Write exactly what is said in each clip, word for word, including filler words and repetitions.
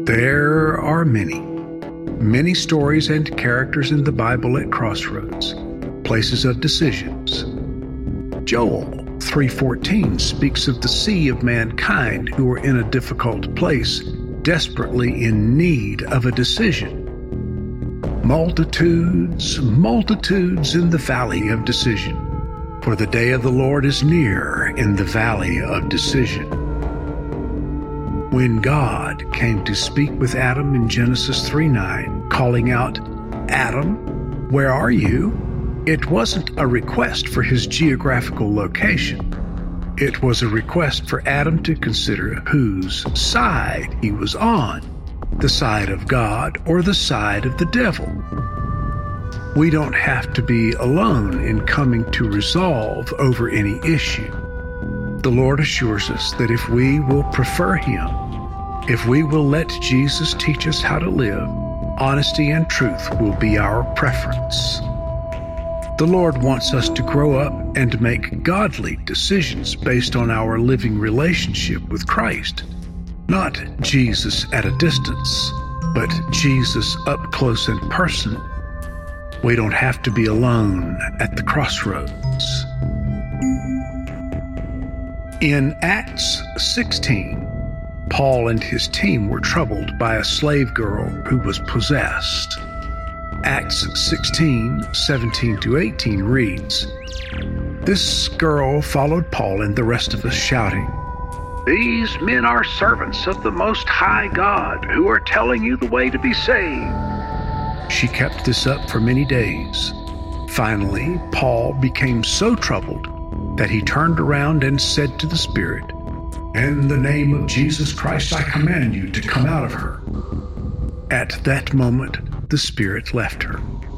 There are many, many stories and characters in the Bible at crossroads, places of decisions. Joel three fourteen speaks of the sea of mankind who are in a difficult place, desperately in need of a decision. Multitudes, multitudes in the valley of decision, for the day of the Lord is near in the valley of decision. When God came to speak with Adam in Genesis three nine, calling out, "Adam, where are you?" it wasn't a request for his geographical location. It was a request for Adam to consider whose side he was on, the side of God or the side of the devil. We don't have to be alone in coming to resolve over any issue. The Lord assures us that if we will prefer Him, if we will let Jesus teach us how to live, honesty and truth will be our preference. The Lord wants us to grow up and make godly decisions based on our living relationship with Christ. Not Jesus at a distance, but Jesus up close and personal. We don't have to be alone at the crossroads. In Acts sixteen, Paul and his team were troubled by a slave girl who was possessed. Acts sixteen, seventeen to eighteen reads, "This girl followed Paul and the rest of us shouting, 'These men are servants of the Most High God, who are telling you the way to be saved.' She kept this up for many days. Finally, Paul became so troubled that he turned around and said to the spirit, 'In the name of Jesus Christ, I command you to come out of her.' At that moment, the spirit left her."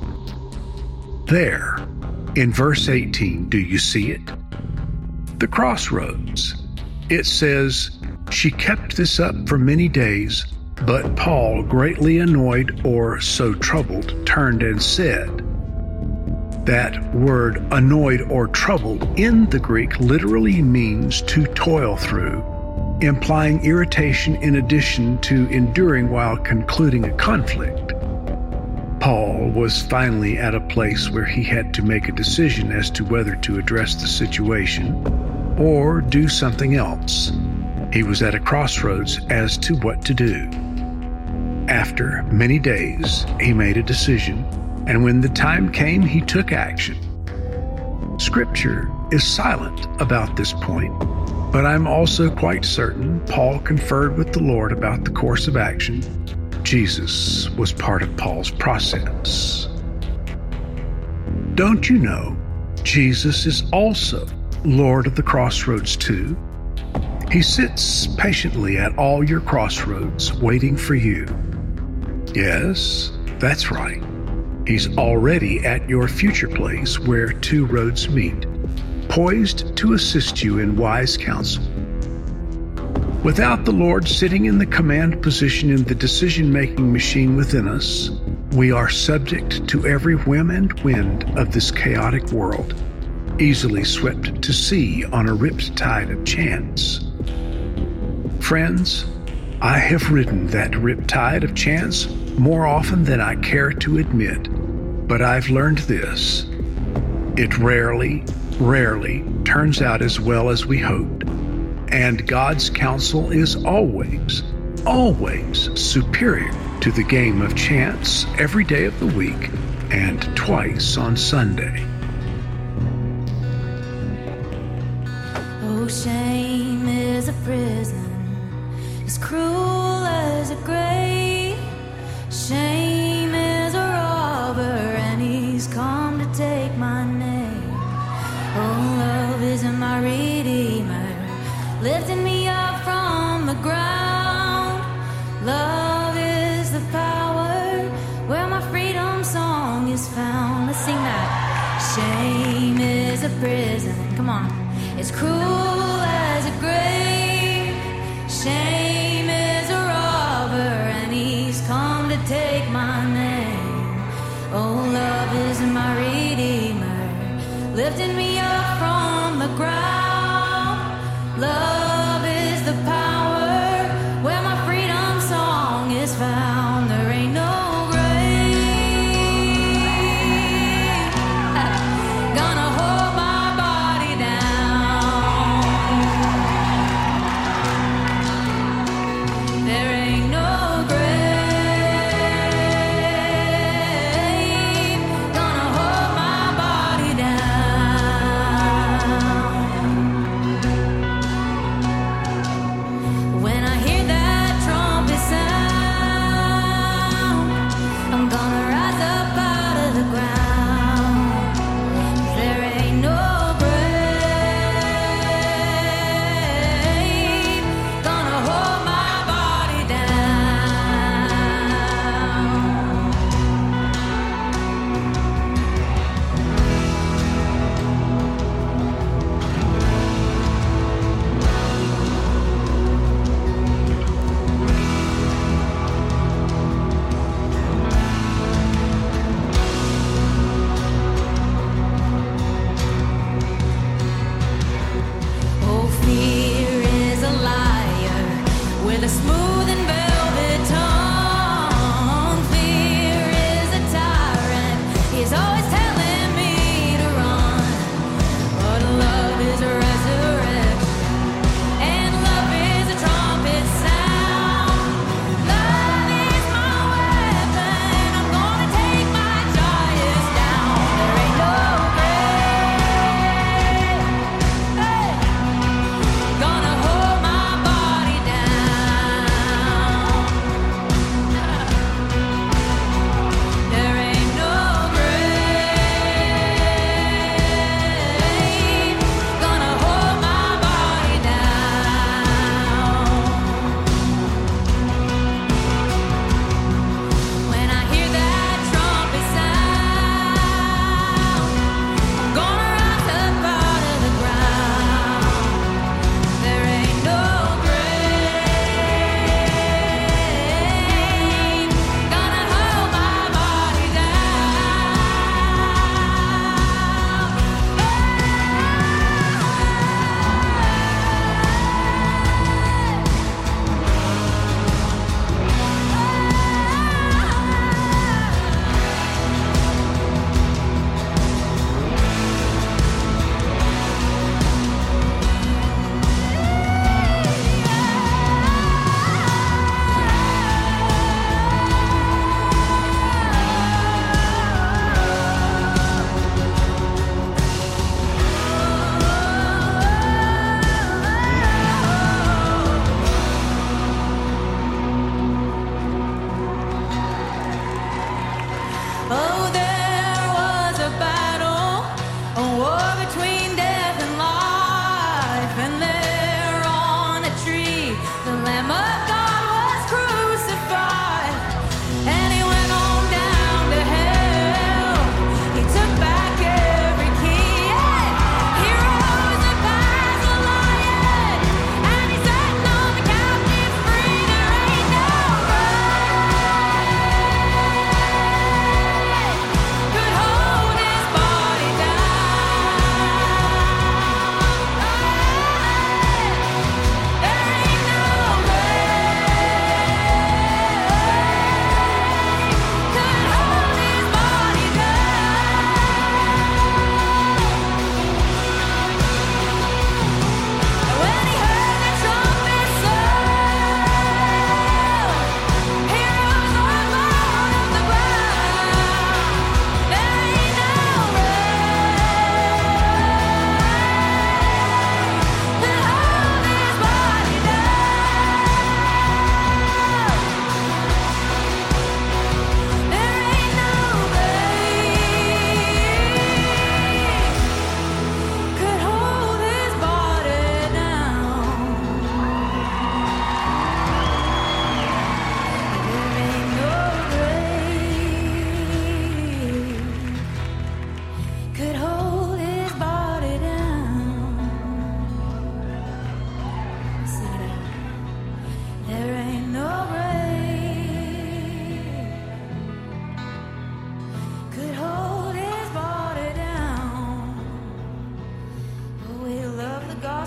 There, in verse eighteen, do you see it? The crossroads. It says, "She kept this up for many days, but Paul, greatly annoyed or so troubled, turned and said." That word annoyed or troubled in the Greek literally means to toil through, implying irritation in addition to enduring while concluding a conflict. Paul was finally at a place where he had to make a decision as to whether to address the situation or do something else. He was at a crossroads as to what to do. After many days, he made a decision, and when the time came, he took action. Scripture is silent about this point, but I'm also quite certain Paul conferred with the Lord about the course of action. Jesus was part of Paul's process. Don't you know, Jesus is also Lord of the crossroads too? He sits patiently at all your crossroads, waiting for you. Yes, that's right. He's already at your future place where two roads meet, poised to assist you in wise counsel. Without the Lord sitting in the command position in the decision-making machine within us, we are subject to every whim and wind of this chaotic world, easily swept to sea on a ripped tide of chance. Friends, I have ridden that ripped tide of chance more often than I care to admit, but I've learned this. It rarely, rarely turns out as well as we hoped. And God's counsel is always, always superior to the game of chance every day of the week and twice on Sunday. Oh, shame is a prison, as cruel as a grave. Shame is a robber, and he's come to take my name. Oh, love isn't my redeemer, lifting me up from the ground. Love is the power where my freedom song is found. Let's sing that. Shame is a prison, come on, it's cruel as a grave. Shame is a robber, and he's come to take my name. Oh, love is my redeemer, lifting me up from the ground. Love is the power where my freedom song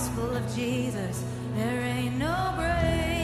gospel of Jesus, there ain't no grave.